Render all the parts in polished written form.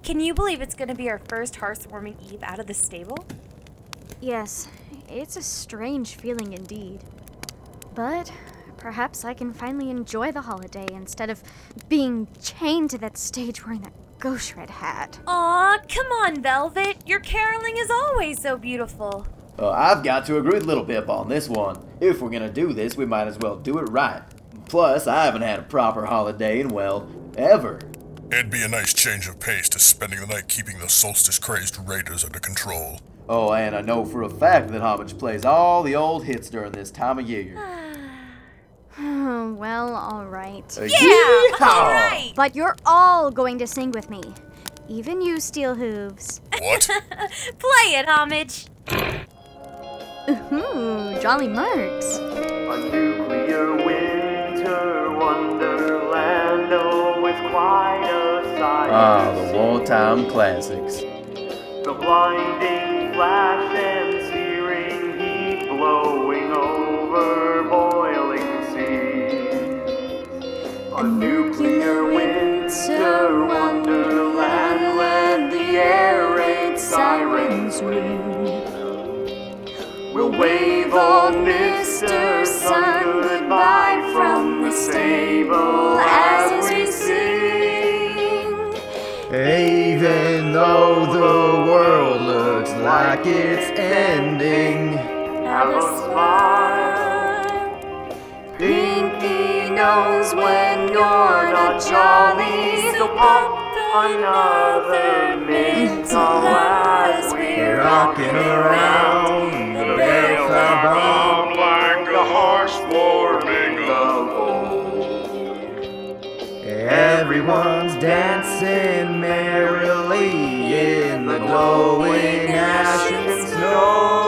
Can you believe it's going to be our first heartwarming eve out of the stable? Yes, it's a strange feeling indeed. But perhaps I can finally enjoy the holiday instead of being chained to that stage wearing that ghost red hat. Aw, come on, Velvet. Your caroling is always so beautiful. I've got to agree with Little Pip on this one. If we're gonna do this, we might as well do it right. Plus, I haven't had a proper holiday in, well, ever. It'd be a nice change of pace to spending the night keeping the solstice-crazed raiders under control. Oh, and I know for a fact that Homage plays all the old hits during this time of year. Well, alright. Yeah, all right. But you're all going to sing with me. Even you, Steel Hooves. What? Play it, Homage. Ooh, Jolly Marks. A nuclear winter wonderland, oh, with quite a sight. The wartime classics. The blinding flash and searing heat blowing over boiling seas. A nuclear winter wonderland where the air raid sirens ring. We'll wave old Mr. Sun goodbye from the stable as we sing. Even though the world looks like it's ending, Have a smile. Pinky knows when you're not jolly, so pop another mint as we're rocking around. The bells are bomb like a horse warming of old. Everyone's dancing merrily in the glowing ash and snow.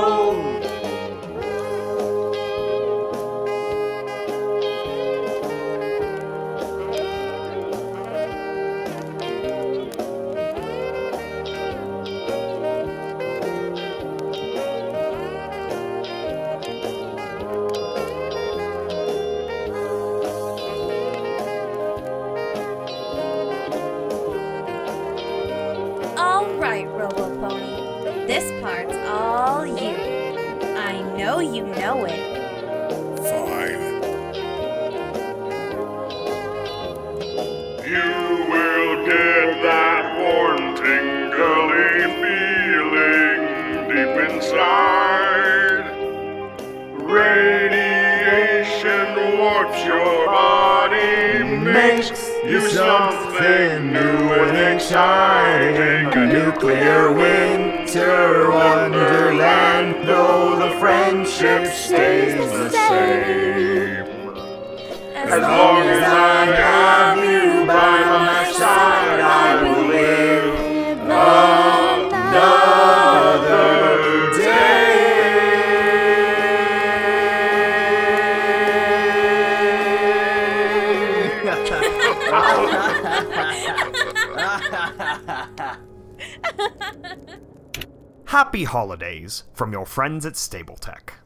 All right, Robo-Pony. This part's all you. I know you know it. Fine. You will get that warm, tingly feeling deep inside. Radiation warps your body, makes you something new and exciting. A nuclear winter wonderland, though the friendship stays the same. As long as I have you by my side, I will live another day. Happy holidays from your friends at Stable Tech.